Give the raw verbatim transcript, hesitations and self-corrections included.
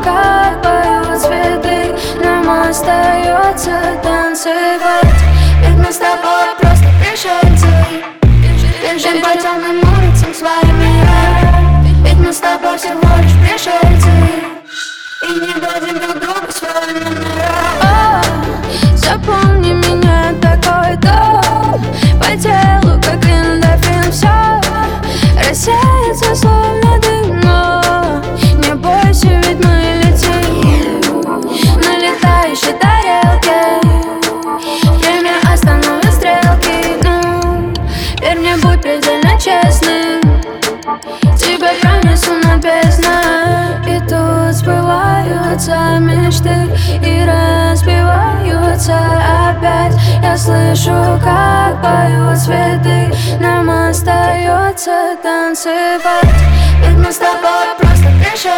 как поют цветы. Нам остается танцевать, ведь мы с тобой просто пришельцы. Бежим по темным улицам своим миром, ведь мы с тобой всего лишь пришельцы. И не дадим друг другу свои номера. Запомни меня, такой дом по телу, как эндорфин. Все рассеется, словно дым, но не бойся, ведь мы летим на летающей тарелке. Время остановит стрелки. Ну, верь мне, будь предельно честным, тебя пронесу над бездной. И тут сбываются мечты и разбиваются опять. Я слышу, как поют цветы. Нам остается танцевать, ведь мы с тобой просто пришельцы.